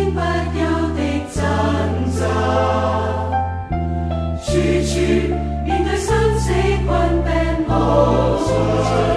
不休的掙扎，處處面對生死困病無常。